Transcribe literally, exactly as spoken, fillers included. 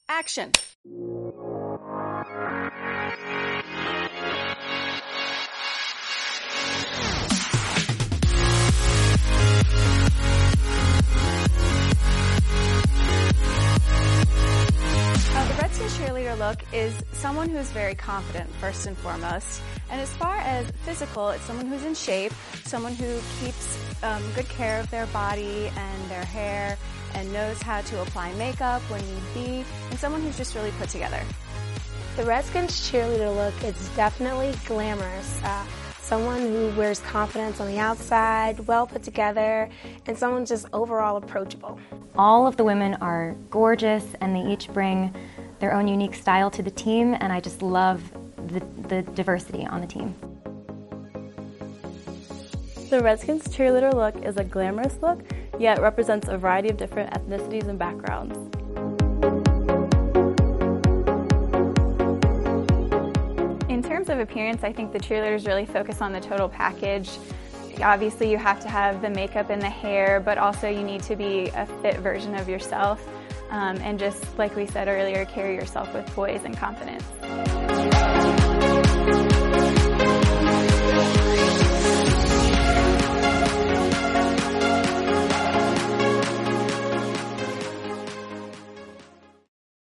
Action! Uh, the Redskins cheerleader look is someone who's very confident, first and foremost. And as far as physical, it's someone who's in shape, someone who keeps um, good care of their body and their hair and knows how to apply makeup when need be, and someone who's just really put together. The Redskins cheerleader look is definitely glamorous. Uh, someone who wears confidence on the outside, well put together, and someone just overall approachable. All of the women are gorgeous and they each bring their own unique style to the team, and I just love the, the diversity on the team. The Redskins cheerleader look is a glamorous look, yet represents a variety of different ethnicities and backgrounds. In terms of appearance, I think the cheerleaders really focus on the total package. Obviously, you have to have the makeup and the hair, but also you need to be a fit version of yourself. Um, and just like we said earlier, carry yourself with poise and confidence.